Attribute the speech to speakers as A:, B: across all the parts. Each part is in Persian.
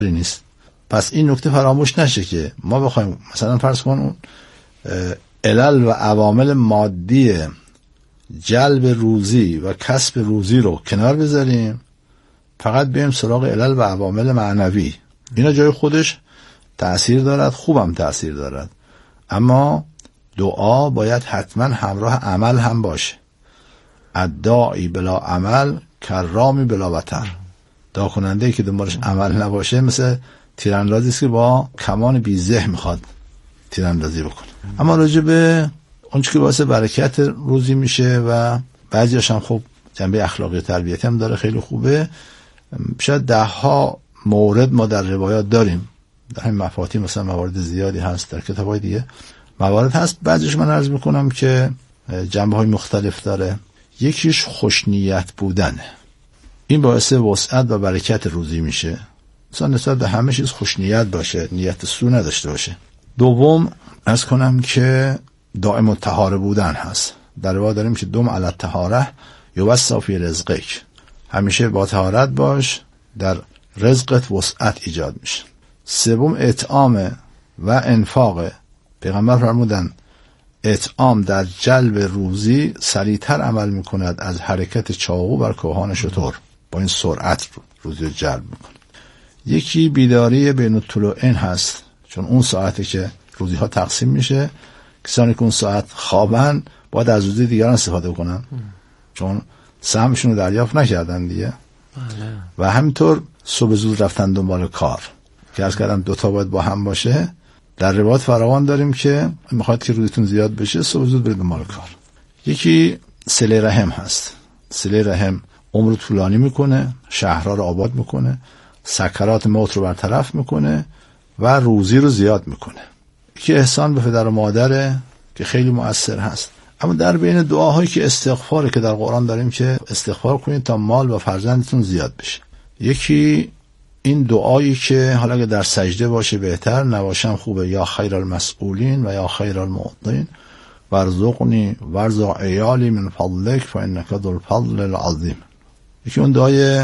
A: نیست. پس این نکته فراموش نشه که ما بخوایم مثلا فرض کن علل و عوامل مادی جلب روزی و کسب روزی رو کنار بذاریم، فقط بریم سراغ علل و عوامل معنوی. اینا جای خودش تأثیر دارد، خوبم تأثیر دارد، اما دعا باید حتما همراه عمل هم باشه. الداعی بلا عمل کرامی بلا وتر. دعا کننده که دنبالش عمل نباشه مثل تیراندازی است که با کمان بیزه میخواد تیراندازی بکنه. اما راجع به اون چیزی که باعث برکت روزی میشه و بعضیاش هم خب جنبه اخلاقی تربیتی هم داره، خیلی خوبه. شاید 10 مورد ما در روایات داریم، در همین مفاتیح مثلا موارد زیادی هست، در کتاب‌های دیگه موارد هست. بعضیش من عرض میکنم که جنبه‌های مختلف داره. یکیش خوشنیت بودنه، این باعث وسعت و برکت روزی میشه. مثلا نسبت به همه چیز خوشنیت باشه، نیت سو نداشته باشه. دوم عرض کنم که دائم الطهاره بودن هست. در روایت داریم که دوم علی الطهاره یوسع فی رزقک، همیشه با طهارت باش، در رزقت وسعت ایجاد میشه. سوم اطعام و انفاق. پیغمبر فرمودن اطعام در جلب روزی سریعتر عمل میکند از حرکت چاقو بر کوهان شتر، با این سرعت روزی رو جلب میکنه. یکی بیداری بین الطلوعین هست، چون اون ساعتی که روزی ها تقسیم میشه، کسانی که اون ساعت خوابن باید از روزی دیگران استفاده کنن، چون سهمشون رو دریافت نکردن دیگه. و همینطور صبح زود رفتن دنبال کار که عرض کردم 2 باید با هم باشه. در روایات فراوان داریم که میخواد که روزتون زیاد بشه، صبح زود برید دنبال کار. یکی صله رحم هست. صله رحم عمر طولانی میکنه، شهرها رو آباد میکنه، سکرات موت رو برطرف میکنه و روزی رو زیاد میکنه. یکی احسان به پدر و مادره که خیلی مؤثر هست. اما در بین دعاهایی که استغفاره که در قرآن داریم که استغفار کنید تا مال و فرزندتون زیاد بشه. یکی این دعایی که حالا که در سجده باشه بهتر، نباشم خوبه، یا خیر المسئولین و یا خیر المعطین ورزقنی ورزق عیالی من فضلک فانک ذو الفضل العظیم. یکی اون دعای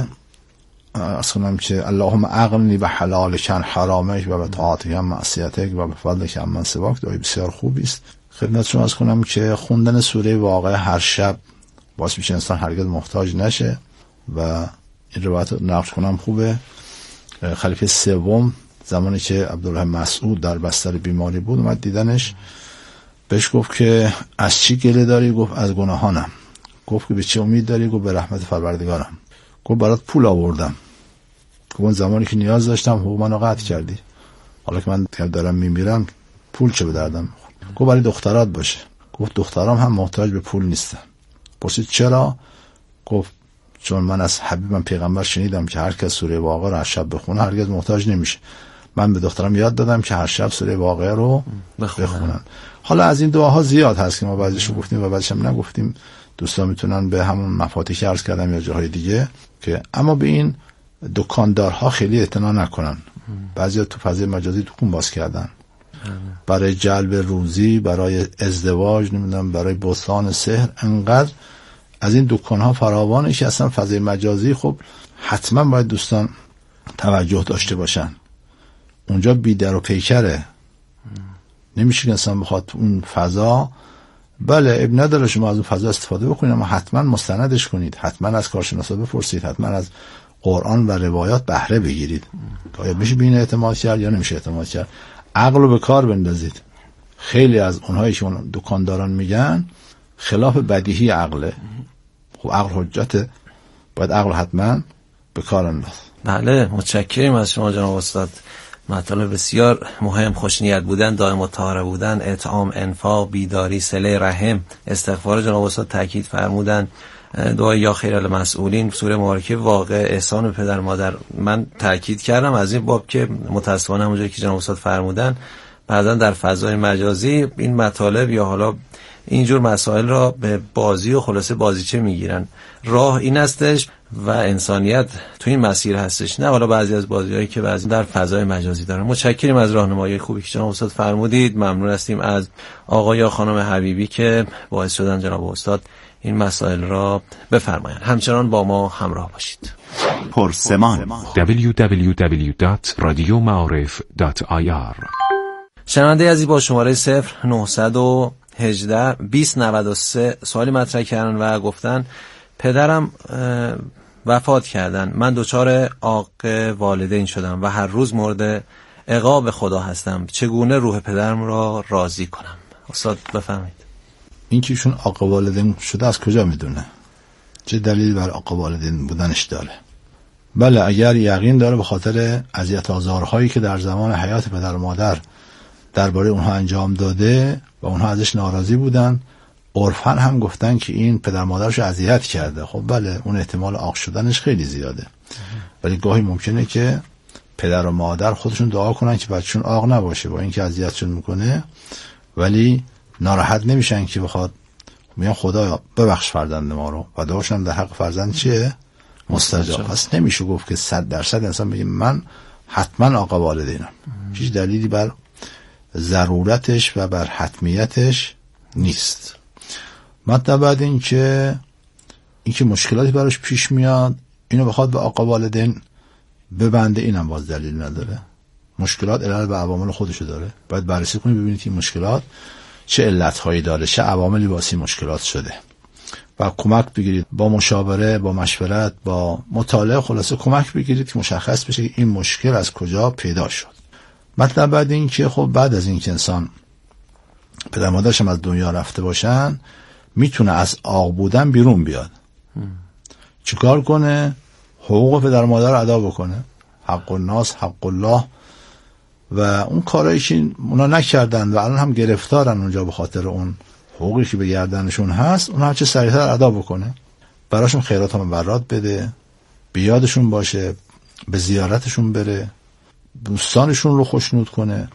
A: اصلا که اللهم اغننی به حلالک عن حرامک و به طاعتک عن معصیتک و به فضلک عمن سواک. دعای بسیار خوبی است. خدمتتون عرض کنم که خوندن سوره واقعه هر شب باعث میشه انسان هرگز محتاج نشه و این روایت نقل کنم خوبه. خلیفه سوم زمانی که عبدالله مسعود در بستر بیماری بود اومد دیدنش، بهش گفت که از چی گله داری؟ گفت از گناهانم. گفت که به چه امید داری؟ گفت به رحمت پروردگارم. گفت برات پول آوردم. گفت اون زمانی که نیاز داشتم حقوق منو قطع کردی، حالا که من دارم میمیرم پول چه به دردم؟ گفت برای دخترات باشه. گفت دخترام هم محتاج به پول نیستن. پرسید چرا؟ گفت چون من از حبیبم پیغمبر شنیدم که هر کس سوره واقعه رو هر شب بخونه هرگز محتاج نمیشه. من به دخترم یاد دادم که هر شب سوره واقعه رو بخونن. حالا از این دعاها زیاد هست که ما بعضیشو گفتیم و بعضیش هم نگفتیم. دوستان میتونن به همون مفاتیح عرض کردم یا جاهای دیگه که اما به این دکاندارها خیلی اعتنا نکنن. بعضیا تو فضای مجازی دکون باز کردن برای جلب روزی، برای ازدواج، نمیدونم برای بستان سحر. انقدر از این دکان‌ها فراوانه که اصلا فضای مجازی خب حتما باید دوستان توجه داشته باشن. اونجا بیدر و پیکره، نمیشه که انسان بخواد اون فضا، بله اب نداره شما از اون فضا استفاده بکنید، اما حتما مستندش کنید، حتما از کارشناسا بپرسید، حتما از قرآن و روایات بهره بگیرید که آیا میشه به این اعتماد کرد یا نمیشه اعتماد کرد. عقل رو به کار بندازید. خیلی از اونهایی که اون دکانداران میگن خلاف بدیهی عقله. خب عقل حجته، باید عقل حتما به کار انداز.
B: بله متشکریم از شما جناب استاد. مطالب بسیار مهم: خوشنیت بودن، دائم الطهاره بودن، اطعام، انفاق، بیداری، صله رحم، استغفار. جناب استاد تاکید فرمودن دعای یا خیر المسئولین، سوره مبارکه واقعه، احسان به پدر مادر. من تاکید کردم از این باب که متاسفانه همونجوری که جناب استاد فرمودن بعضا در فضای مجازی این مطالب یا حالا اینجور مسائل را به بازی و خلاصه بازیچه میگیرن. راه این هستش و انسانیت تو این مسیر هستش، نه حالا بعضی از بازی‌هایی که بعضی در فضای مجازی دارن. متشکریم از راهنمایی خوبی که جناب استاد فرمودید. ممنون هستیم از آقا یا خانم حبیبی که باعث شدن جناب استاد این مسائل را بفرمایند. همچنان با ما همراه باشید.
C: پرسمان.
D: www.radiomaarif.ir.
B: شنونده عزیز با شماره 0918 2093 سوالی مطرح کردن و گفتن پدرم وفات کردن، من دچار عاق والدین شدم و هر روز مورد عقاب خدا هستم، چگونه روح پدرم را راضی کنم؟ استاد بفرمایید.
A: این که ایشون عاق والدین شده از کجا میدونه؟ چه دلیل بر عاق والدین بودنش داره؟ بله، اگر یقین داره به خاطر اذیت آزارهایی که در زمان حیات پدر و مادر درباره اونها انجام داده و اونها ازش ناراضی بودن، عرفاً هم گفتن که این پدر مادرش اذیت کرده، خب بله، اون احتمال عاق شدنش خیلی زیاده. ولی گاهی ممکنه که پدر و مادر خودشون دعا کنن که بچه‌شون عاق نباشه، با اینکه اذیتشون میکنه ولی ناراحت نمیشن که بخواد میگن خدا ببخش فرزند ما رو، و دعاشون در حق فرزند چیه؟ مستجاب. پس نمیشه گفت که 100% انسان بگه من حتما عاق والدینم. هیچ دلیلی بر ضرورتش و بر حتمیتش نیست. مطلب بعد این که مشکلاتی براش پیش میاد اینو بخواد به عاق والدین ببنده، اینم باز دلیل نداره. مشکلات علل و عوامل خودشو داره، باید بررسی کنید ببینید این مشکلات چه علتهایی داره، چه عواملی باعث مشکلات شده و کمک بگیرید با مشاوره، با مشورت، با مطالعه، خلاصه کمک بگیرید که مشخص بشه که این مشکل از کجا پیدا شد. مطلب بعد این که خب بعد از این که انسان پدر مادرش هم از دنیا رفته باشن میتونه از عاق بودن بیرون بیاد. چیکار کنه؟ حقوق پدر مادر رو ادا بکنه، حق الناس حق الله، و اون کارایی که اونا نکردن و الان هم گرفتارن اونجا به خاطر اون حقوقی که به گردنشون هست، اون هرچه سریعتر ادا بکنه، براشون خیرات و مبرات بده، به یادشون باشه، به زیارتشون بره، دوستانشون رو خوشنود کنه،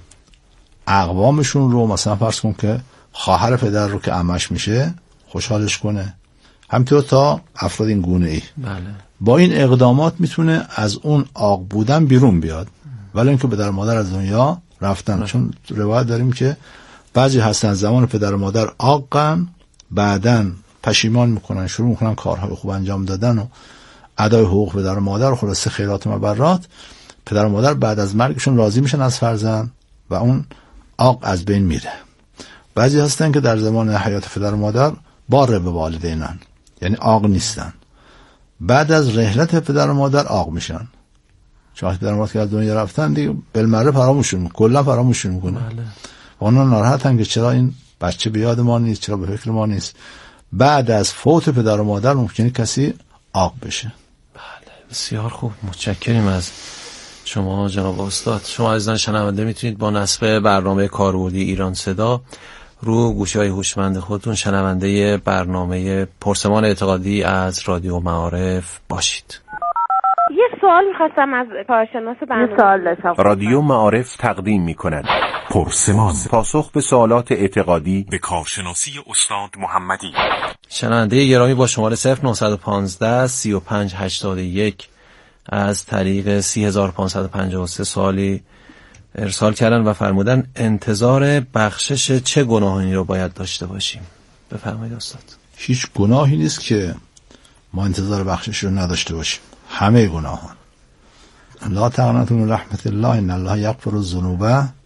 A: اقوامشون رو، مثلا فرض کن که خواهر پدر رو که عمش میشه خوشحالش کنه، همینطور تا افراد این گونه ای.
B: بله.
A: با این اقدامات میتونه از اون عاق بودن بیرون بیاد، ولی اینکه پدر و مادر از دنیا رفتن. چون روایت داریم که بعضی هستن زمان پدر و مادر عاقن، بعدن پشیمان میکنن، شروع میکنن کارهای خوب انجام دادن و ادای حقوق پدر و مادر و خلاصه خیرات و مبرات. پدر و مادر بعد از مرگشون راضی میشن از فرزند و اون عاق از بین میره. بعضی هستن که در زمان حیات پدر و مادر بار به والدینن، یعنی عاق نیستن، بعد از رحلت پدر و مادر عاق میشن. چون پدر و مادر که از دنیا رفتن دیگه بالمره فراموشون، کلا فراموشون میکنه.
B: بله.
A: اونا ناراحتن که چرا این بچه به یاد ما نیست، چرا به فکر ما نیست. بعد از فوت پدر و مادر ممکنه کسی عاق بشه.
B: بله، بسیار خوب، متشکریم از شما جناب استاد. شما عزیزان شنونده میتونید با نصب برنامه کاربردی ایران صدا رو گوشی‌های هوشمند خودتون شنونده برنامه پرسمان اعتقادی از رادیو معارف باشید.
E: یه سوال می‌خواستم از کارشناس برنامه.
C: رادیو معارف تقدیم می‌کند پرسمان، پاسخ به سوالات اعتقادی به کارشناسی استاد محمدی.
B: شنونده گرامی با شماره 0915 3581 از طریق 3553 سوالی ارسال کردن و فرمودن انتظار بخشش چه گناهانی رو باید داشته باشیم؟ بفرمایید استاد.
A: هیچ گناهی نیست که ما انتظار بخشش رو نداشته باشیم. همه گناهان. لا تقنطوا من رحمت الله ان الله یغفر الذنوب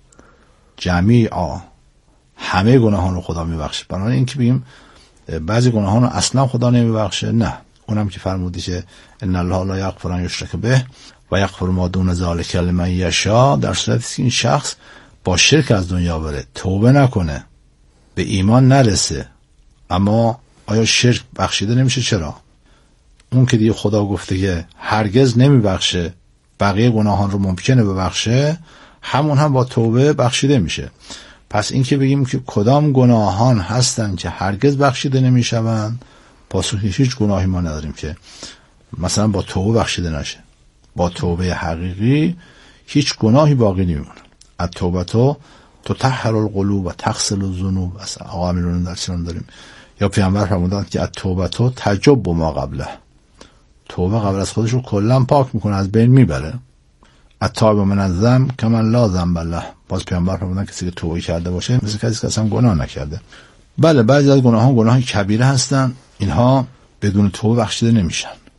A: جمیعا. همه گناهان رو خدا میبخشه. بنابراین اینکه بگیم بعضی گناهان رو اصلا خدا نمیبخشه، نه. اونم که فرمودی که ان الله لا یغفر ان یشرک به و یغفر ما دون ذلک لمن یشاء، در صورتی که این شخص با شرک از دنیا بره، توبه نکنه، به ایمان نرسه، اما آیا شرک بخشیده نمیشه؟ چرا؟ اون که دیگه خدا گفته که هرگز نمیبخشه، بقیه گناهان رو ممکنه ببخشه، همون هم با توبه بخشیده میشه. پس این که بگیم که کدام گناهان هستن که هرگز بخشیده نمیشوند، پاسخی هیچ گناهی ما نداریم که مثلا با توبه بخشیده نشه. با توبه حقیقی هیچ گناهی باقی نمیمونه. التوبه تو تطهر القلوب و تغسل الذنوب. اصلا آقا امیرون در چنان داریم، یا پیامبر فرمودند که التوبه تو تجب ما قبله. توبه قبل از خودش رو کلا پاک میکنه، از بین میبره. التائب من الذنب کمن لا ذنب له. باز پیامبر فرمودند کسی که توبه کرده باشه مثل کسی که اصلا گناه نکرده. بله، بعضی از گناهان گناه کبیره هستن، اینها بدون توبه بخشیده نمیشن.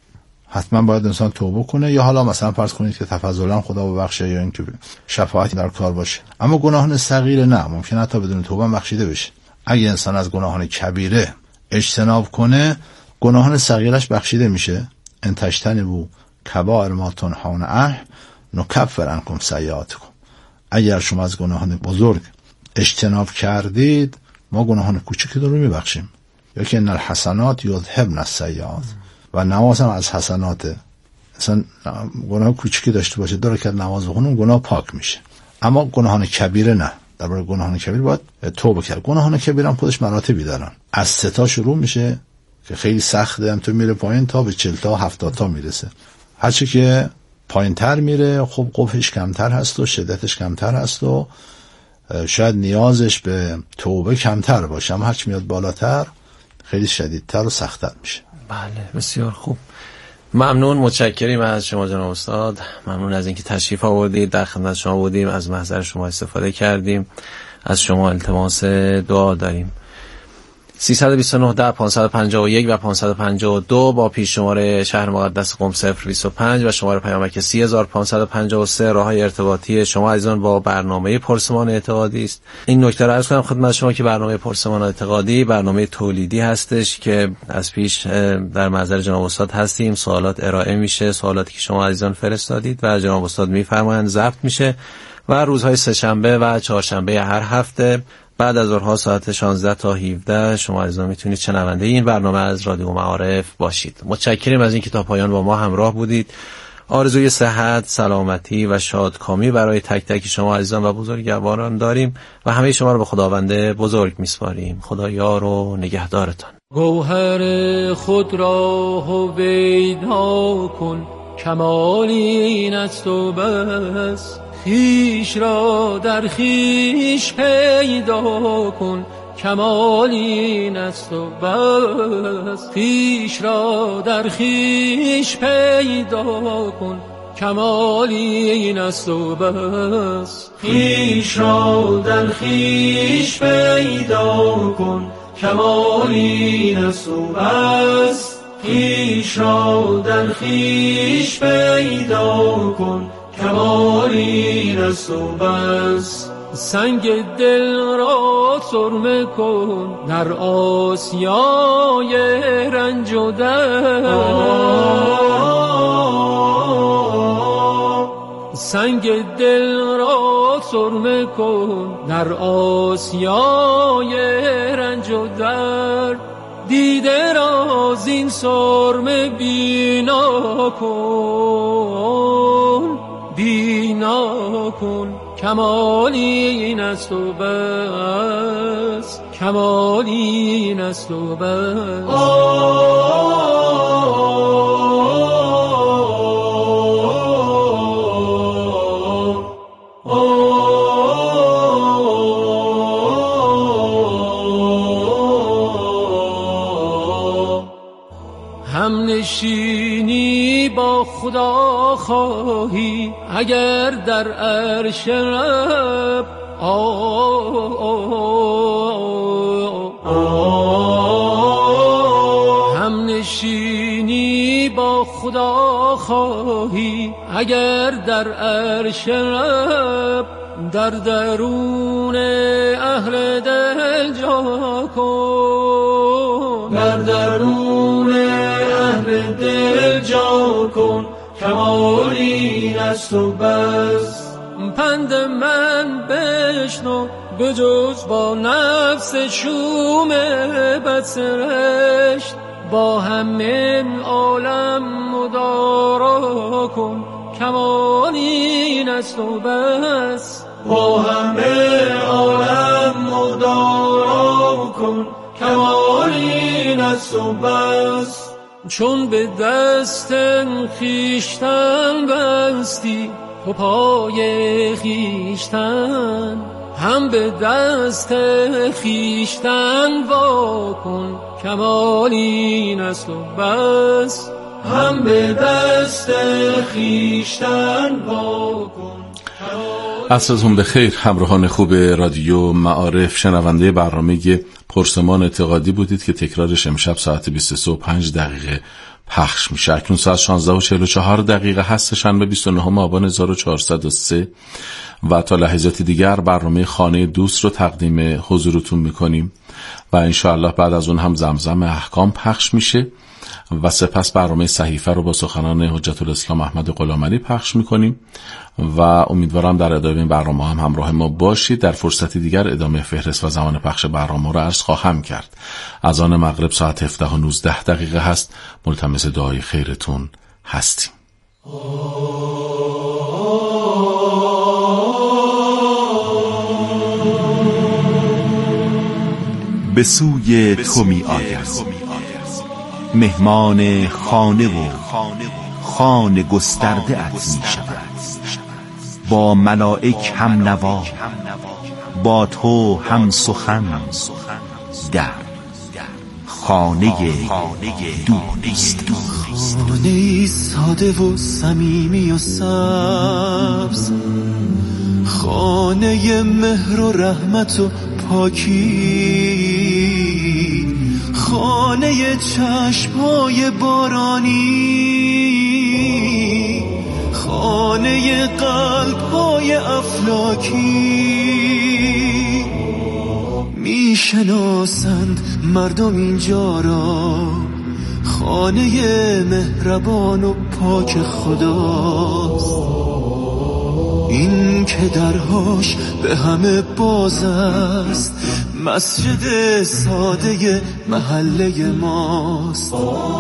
A: حتما باید انسان توبه کنه، یا حالا مثلا فرض کنید که تفضلا خدا ببخشه یا اینکه شفاعتی در کار باشه. اما گناهان صغیره نه، ممکنه حتی بدون توبه بخشیده بشه. اگه انسان از گناهان کبیره اجتناب کنه، گناهان صغیرش بخشیده میشه. ان تجتنبوا کبائر ما تنهون عنه نکفر عنکم سیئاتکم. اگر شما از گناهان بزرگ اجتناب کردید، ما گناهان کوچیک رو میبخشیم. یا که ان الحسنات یذهبن السیئات، و نماز هم از حسناته. مثلا گناه کوچیکی داشته باشه، 2 رکعت نماز بخونه، گناه پاک میشه. اما گناهان کبیره نه. درباره گناهان کبیر باید توبه کرد. گناهان کبیر هم خودش مراتبی دارن. از 3 تا شروع میشه که خیلی سخته، هم تو میره پایین تا به 40 تا 70 تا میرسه. هرچی که پایینتر میره خب قبحش کمتر هست و شدتش کمتر هست و شاید نیازش به توبه کمتر باشه، اما هرچی میاد بالاتر خیلی شدیدتر و سخت‌تر میشه.
B: بله، بسیار خوب. ممنون، متشکریم از شما جناب استاد. ممنون از اینکه تشریف آوردید، در خدمت شما بودیم، از محضر شما استفاده کردیم. از شما التماس دعا داریم. 329 10 551 و 552 با پیش شماره شهر مقدس قم 025 و شماره پیامک 30553 راههای ارتباطی شما عزیزان با برنامه پرسمان اعتقادی است. این نکته را عرض کنم خدمت شما که برنامه پرسمان اعتقادی برنامه تولیدی هستش که از پیش در محضر جناب استاد هستیم. سوالات ارائه میشه، سوالاتی که شما عزیزان فرستادید و جناب استاد میفرمایند ضبط میشه و روزهای سه‌شنبه و چهارشنبه هر هفته بعد از ظهرها ساعت 16 تا 17 شما عزیزان میتونید شنونده این برنامه از رادیو معارف باشید. متشکرم از اینکه تا پایان با ما همراه بودید. آرزوی صحت، سلامتی و شادکامی برای تک تک شما عزیزان و بزرگواران داریم و همه شما رو به خداوند بزرگ میسپاریم. خدا یار و نگهدارتان.
F: گوهر خود را هویدا کن، کمال این است و بس. خویش را در خویش پیدا کن، کمال این است و بس. خویش را در خویش پیدا کن، کمال این است و بس. خویش را در خویش پیدا کن، کمال این است و بس. خویش را در خویش پیدا کن، کمال این است و بس. سنگ دل را سرمه کن در آسیای رنج و درد. سنگ دل را سرمه کن در آسیای رنج و درد. دیده را زین سرمه بینا کن، بینا کن، کمال این است و بس. کمال این است و بس. همنشینی با خدا خواهی اگر در عرش رب، همنشینی با خدا خواهی اگر در عرش رب. در درون اهل دل جا کن، در درون اهل دل جا کن، کمال این است و بس. پند من بشنو بجز با نفس شوم بدسرشت، با همه عالم مدارا کن، کمال این است و بس. با همه عالم مدارا کن، کمال این است و بس. چون به دست خویشتن بستی تو پای خویشتن، هم به دست خویشتن وا کن، کمال این است و بس. هم به دست خویشتن وا کن.
G: عصرتون بخیر همراهان خوب رادیو معارف، شنونده برنامه پرسمان اعتقادی بودید که تکرارش امشب ساعت 20 صبح 5 دقیقه پخش میشه. اکنون ساعت 16:44 هست، شنبه 29 آبان 1403 و تا لحظاتی دیگر برنامه خانه دوست رو تقدیم حضورتون میکنیم و انشاءالله بعد از اون هم زمزم احکام پخش میشه و سپس برنامه صحیفه رو با سخنان حجت الاسلام احمد غلامعلی پخش میکنیم و امیدوارم در ادامه این برنامه هم همراه ما باشید. در فرصتی دیگر ادامه فهرست و زمان پخش برنامه رو عرض خواهم کرد. از آن مغرب ساعت 17:19 هست. ملتمس دعای خیرتون هستیم.
C: به سوی تو می آید مهمان خانه و خانه گسترده ات می شود، با ملائک هم نوا، با تو هم سخن، در خانه دوست.
F: خانه ساده و صمیمی و سبز، خانه مهر و رحمت و پاکی، خانه چشم‌های بارانی، خانه قلب‌های افلاکی. میشناسند مردم اینجا را خانه مهربان و پاک خداست. این که درهاش به همه باز است، مسجد ساده محله ماست.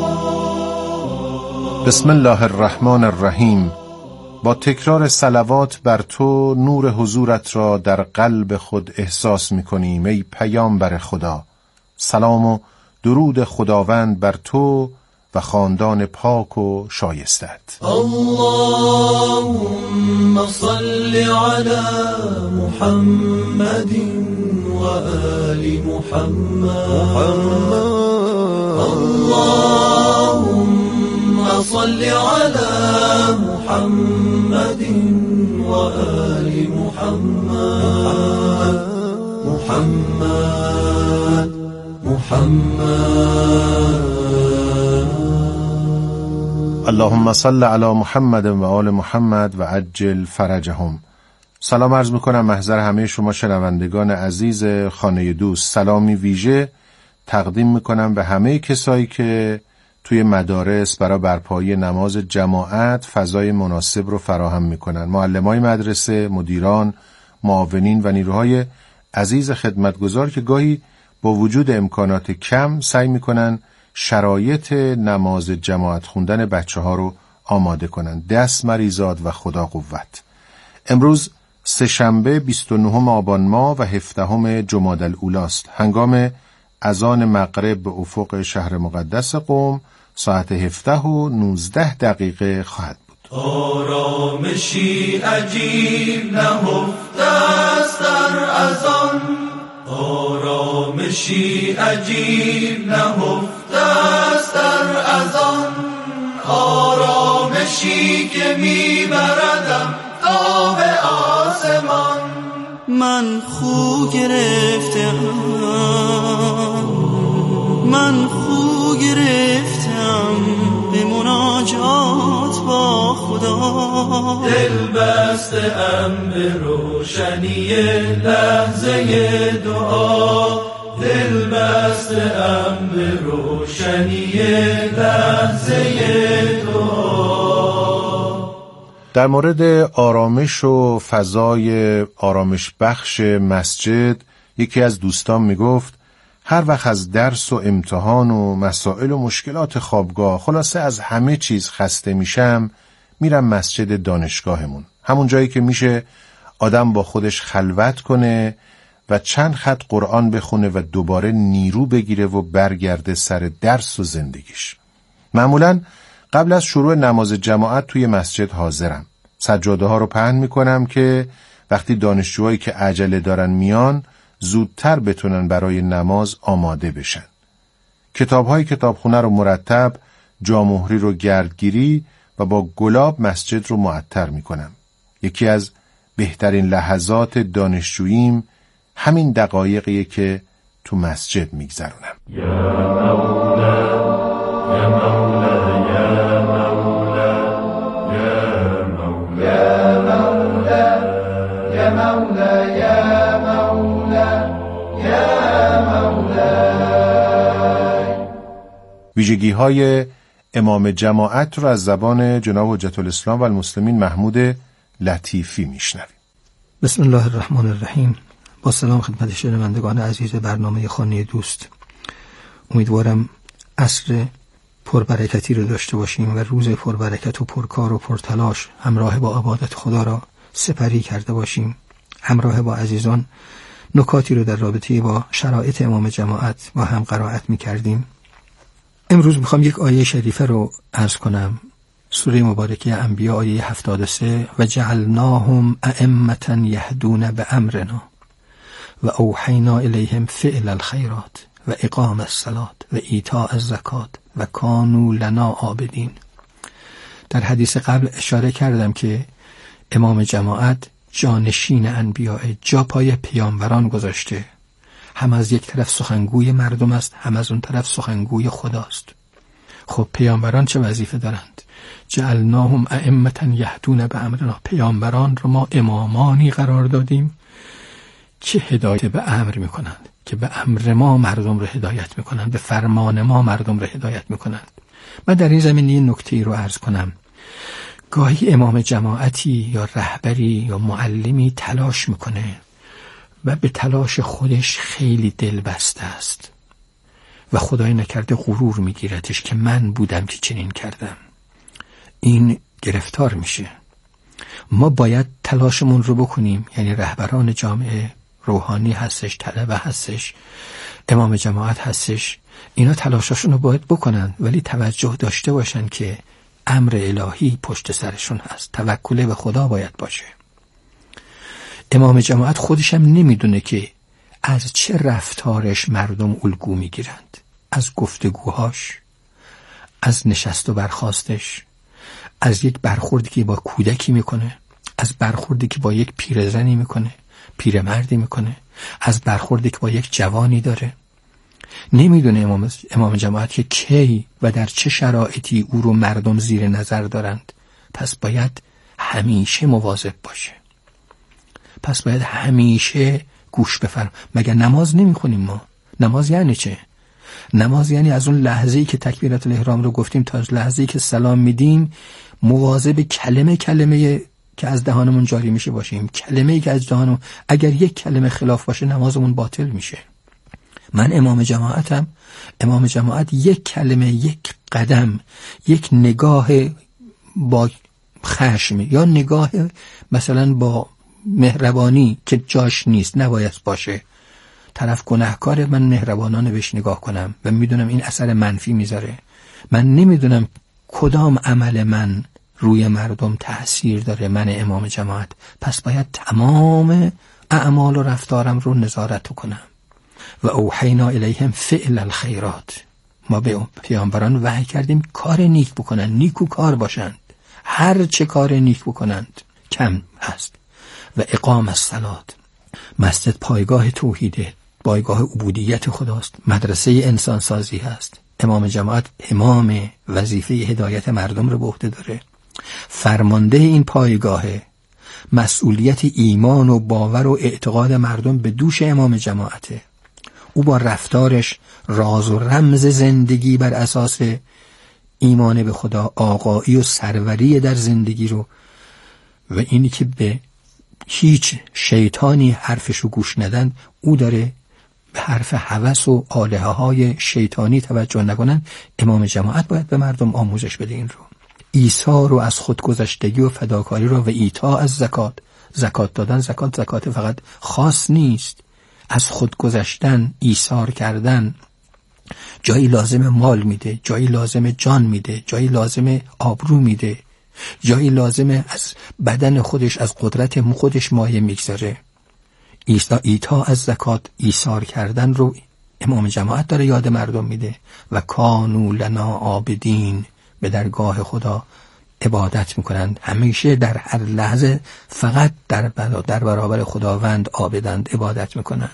H: بسم الله الرحمن الرحیم. با تکرار صلوات بر تو نور حضورت را در قلب خود احساس می‌کنیم ای پیامبر خدا. سلام و درود خداوند بر تو و خاندان پاک و شایستت.
F: اللهم صل علی محمد و آل محمد. اللهم صل علی محمد و آل محمد. محمد
H: اللهم صل علی محمد و آل محمد و عجل فرجهم. سلام عرض میکنم محضر همه شما شنوندگان عزیز خانه دوست. سلامی ویژه تقدیم میکنم به همه کسایی که توی مدارس برای برپایی نماز جماعت فضای مناسب رو فراهم میکنن. معلمای مدرسه، مدیران، معاونین و نیروهای عزیز خدمتگزار که گاهی با وجود امکانات کم سعی میکنن شرایط نماز جماعت خوندن بچه ها رو آماده کنن. دست مریزاد و خدا قوت. امروز سه‌شنبه 29 آبان ماه و 17 جمادی الاولی است. هنگام اذان مغرب به افق شهر مقدس قم ساعت 17:19 خواهد بود.
F: آرامشی عجیب نهفته است در اذان، آرامشی عجیب نهفته است در اذان، آرامشی که میبردم تا به آسمان. من خو گرفتم، من خو گرفتم به مناجات با خدا. دل بسته ام به روشنی لحظه دعا، دل بسته ام به روشنی لحظه دعا.
H: در مورد آرامش و فضای آرامش بخش مسجد یکی از دوستان میگفت هر وقت از درس و امتحان و مسائل و مشکلات خوابگاه، خلاصه از همه چیز خسته میشم، میرم مسجد دانشگاهمون، همون جایی که میشه آدم با خودش خلوت کنه و چند خط قرآن بخونه و دوباره نیرو بگیره و برگرده سر درس و زندگیش. معمولاً قبل از شروع نماز جماعت توی مسجد حاضرم. سجاده ها رو پهن میکنم که وقتی دانشجوهایی که عجله دارن میان زودتر بتونن برای نماز آماده بشن. کتاب‌های کتابخونه رو مرتب، جامهری رو گردگیری و با گلاب مسجد رو معطر میکنم. یکی از بهترین لحظات دانشجوییم همین دقایقیه که تو مسجد میگذرونم.
F: یا مولا یا مولا
H: ویژگی‌های امام جماعت رو از زبان جناب حجت الاسلام و المسلمین محمود لطیفی میشنویم.
I: بسم الله الرحمن الرحیم. با سلام خدمت شنوندگان عزیز برنامه خانه دوست. امیدوارم عصر پربرکتی رو داشته باشیم و روز پربرکت و پرکار و پرتلاش همراه با عبادت خدا را سپری کرده باشیم. همراه با عزیزان نکاتی رو در رابطه با شرایط امام جماعت با هم قرائت می‌کردیم. امروز میخوام یک آیه شریفه رو عرض کنم. سوره مبارکه انبیاء آیه 73 و جعلناهم ائمة یهدون بامرنا و اوحینا الیهم فعل الخیرات و اقام الصلاة و ایتاء الزکات و کانوا لنا عابدین. در حدیث قبل اشاره کردم که امام جماعت جانشین انبیاء، جا پای پیامبران گذاشته. هم از یک طرف سخنگوی مردم است، هم از اون طرف سخنگوی خداست. خب پیامبران چه وظیفه دارند؟ جعلناهم ائمة یهدون بامرنا. پیامبران رو ما امامانی قرار دادیم که هدایت به امر میکنند، که به امر ما مردم رو هدایت میکنند، به فرمان ما مردم رو هدایت میکنند. من در این زمینه یه نکته رو عرض کنم. گاهی امام جماعتی یا رهبری یا معلمی تلاش میکنه و به تلاش خودش خیلی دل بسته است و خدای نکرده غرور میگیرتش که من بودم که چنین کردم. این گرفتار میشه. ما باید تلاشمون رو بکنیم. یعنی رهبران جامعه، روحانی هستش، طلبه هستش، امام جماعت هستش، اینا تلاشاشون رو باید بکنن، ولی توجه داشته باشن که امر الهی پشت سرشون هست. توکل به خدا باید باشه. امام جماعت خودش هم نمیدونه که از چه رفتارش مردم الگو میگیرند. از گفتگوهاش، از نشست و برخاستش، از یک برخوردی که با کودکی میکنه، از برخوردی که با یک پیرزنی میکنه، پیرمردی میکنه، از برخوردی که با یک جوانی داره. نمیدونه امام جماعت که کی و در چه شرایطی او رو مردم زیر نظر دارند. پس باید همیشه مواظب باشه. پس باید همیشه گوش بفرم. مگر نماز نمیخونیم ما؟ نماز یعنی چه؟ نماز یعنی از اون لحظه‌ای که تکبیرات الاحرام رو گفتیم تا لحظه‌ای که سلام میدیم مواظب کلمه که از دهانمون جاری میشه باشیم. کلمه‌ای که از دهانمون، اگر یک کلمه خلاف باشه نمازمون باطل میشه. من امام جماعتم. امام جماعت یک کلمه، یک قدم، یک نگاه با خشم یا نگاه مثلا با مهربانی که جاش نیست، نباید باشه. طرف گناهکاره، من مهربانانه بهش نگاه کنم و میدونم این اثر منفی میذاره. من نمیدونم کدام عمل من روی مردم تأثیر داره. من امام جماعت، پس باید تمام اعمال و رفتارم رو نظارت کنم. و اوحینا الیهم فعل الخیرات. ما به پیامبران وحی کردیم کار نیک بکنن، نیکو کار باشند. هر چه کار نیک بکنند کم هست. و اقام الصلاة. مسجد پایگاه توحیده، پایگاه عبودیت خداست، مدرسه انسان سازی هست. امام جماعت امام وظیفه هدایت مردم رو به عهده داره. فرمانده این پایگاه، مسئولیت ایمان و باور و اعتقاد مردم به دوش امام جماعته. او با رفتارش راز و رمز زندگی بر اساس ایمان به خدا، آقایی و سروری در زندگی رو و اینی که به هیچ شیطانی حرفشو گوش ندن، او داره به حرف هوس و آلهه های شیطانی توجه نکنن. امام جماعت باید به مردم آموزش بده این رو. ایثار و از خودگذشتگی و فداکاری رو و ایتاء از زکات دادن. زکات فقط خاص نیست. از خود گذشتن، ایثار کردن. جایی لازم مال میده، جایی لازم جان میده، جایی لازم آبرو میده، جایی لازم از بدن خودش، از قدرت خودش مایه میگذاره. ایتاء از زکات، ایثار کردن رو امام جماعت داره یاد مردم میده. و کانوا لنا عابدین. به درگاه خدا عبادت میکنند. همیشه در هر لحظه فقط در برابر خداوند عابدند، عبادت میکنند.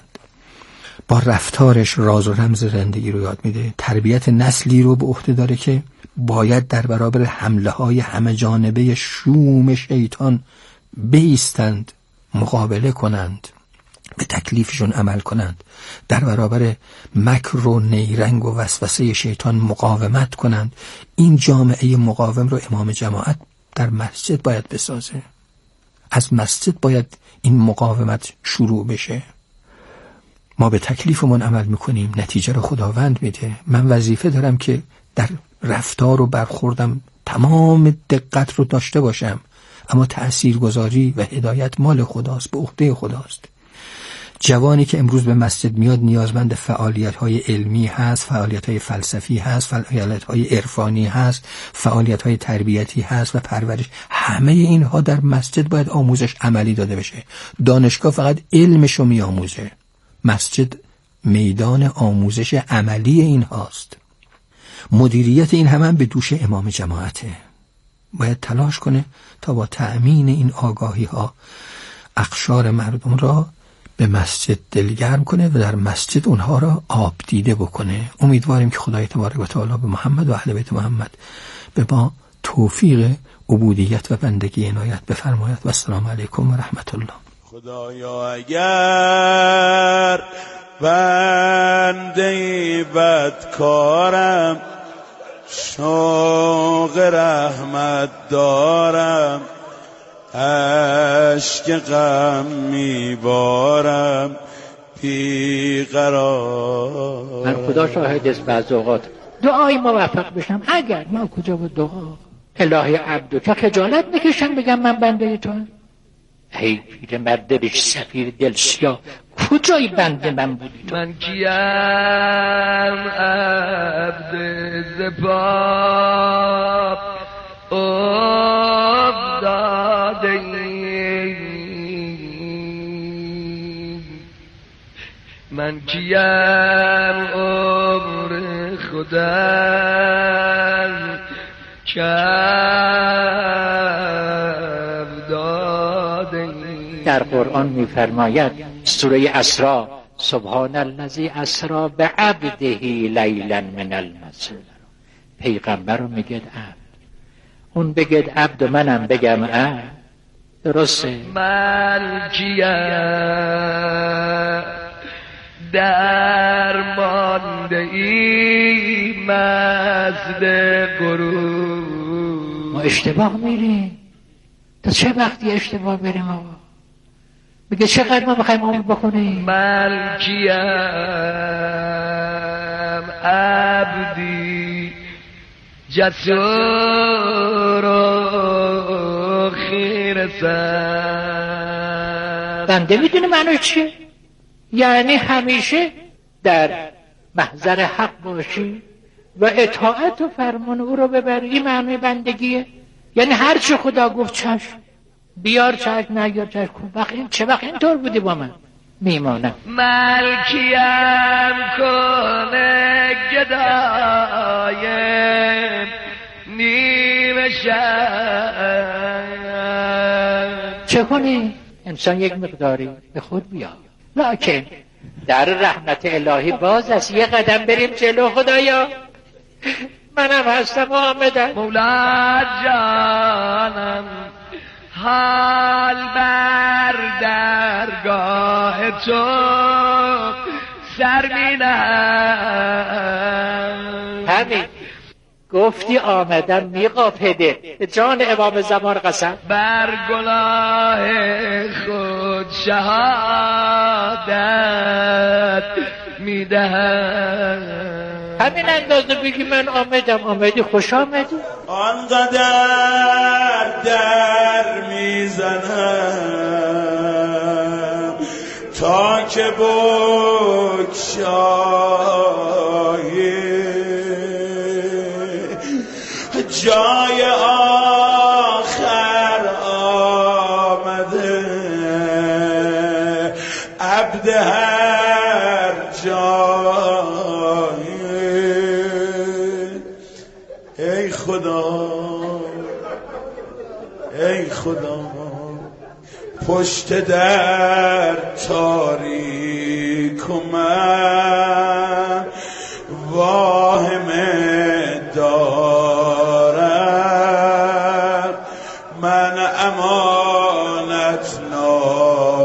I: با رفتارش راز و رمز زندگی رو یاد میده. تربیت نسلی رو به عهده داره که باید در برابر حمله های همه جانبه شوم شیطان بایستند. مقابله کنند، به تکلیفشون عمل کنند، در برابر مکر و نیرنگ و وسوسه شیطان مقاومت کنند. این جامعه مقاوم رو امام جماعت در مسجد باید بسازه. از مسجد باید این مقاومت شروع بشه. ما به تکلیفمون عمل میکنیم، نتیجه رو خداوند میده. من وظیفه دارم که در رفتار و برخوردم تمام دقت رو داشته باشم، اما تأثیرگذاری و هدایت مال خداست، به عهده خداست. جوانی که امروز به مسجد میاد نیازمند فعالیت‌های علمی هست، فعالیت‌های فلسفی هست، فعالیت‌های عرفانی هست، فعالیت‌های تربیتی هست و پرورش. همه اینها در مسجد باید آموزش عملی داده بشه. دانشگاه فقط علمشو میآموزه، مسجد میدان آموزش عملی این هاست. مدیریت این هم به دوش امام جماعته. باید تلاش کنه تا با تأمین این آگاهی ها اقشار مردم را به مسجد دلگرم کنه و در مسجد اونها را آب دیده بکنه. امیدواریم که خدای تبارک و تعالی به محمد و اهل بیت محمد به ما توفیق عبودیت و بندگی عنایت بفرماید. و السلام علیکم و رحمت الله.
F: خدایا اگر بنده بدکارم، شوق رحمت دارم، اشک غم میبارم بیقرار.
J: من خدا شاهد است بعض اوقات دعای موفق بشم، اگر ما کجا بود دعا الهی عبدو که خجالت بکشم بگم من بنده تو هم. ای پیر مرد بش سفیر دل سیاه، کجای بنده من بودی تو؟
K: من کیم عبد زباب افتاده، من کیم عمر خودم کف داده.
J: در قرآن می‌فرماید سوره اسراء سبحان الذی اسری بعبده لیلا من المسجد. پیغمبر رو میگه عبد، اون بگه عبد و منم بگم عبد، درسته؟
K: من کیم درمانده ای مزد غرور.
J: ما اشتباه میریم. تا چه وقتی اشتباه بریم آقا؟ میگه چقدر ما بخوایم عمر بکنیم؟
K: من کیم عبدی جسور و خیر سر.
J: بنده میدونه معنی چیه؟ یعنی همیشه در محضر حق باشی و اطاعت و فرمان او رو ببری. این معنی بندگیه. یعنی هر چه خدا گفت چشم، بیار چشم، نگیار چشم. چه وقت اینطور بودی با من میمانم.
K: ملکیم کنه گدایم نیمه شب.
J: چه کنی؟ انسان یک مقداری به خود بیاد، لکن در رحمت الهی باز است. یه قدم بریم جلو. خدایا منم هستم و آمدم.
K: مولا جانم حال بر درگاه تو سر می نهم.
J: همین گفتی آمدم میقاپده جان امام زمان قسم.
K: بر گناه خود شهادت میدهم.
J: همین اندازه بگی من آمدم. آمدی، خوش آمدی.
F: آنقدر در میزنم تا که بگشایی جای آخر آمده. عبد هر جای. ای خدا، ای خدا، پشت در تاریک من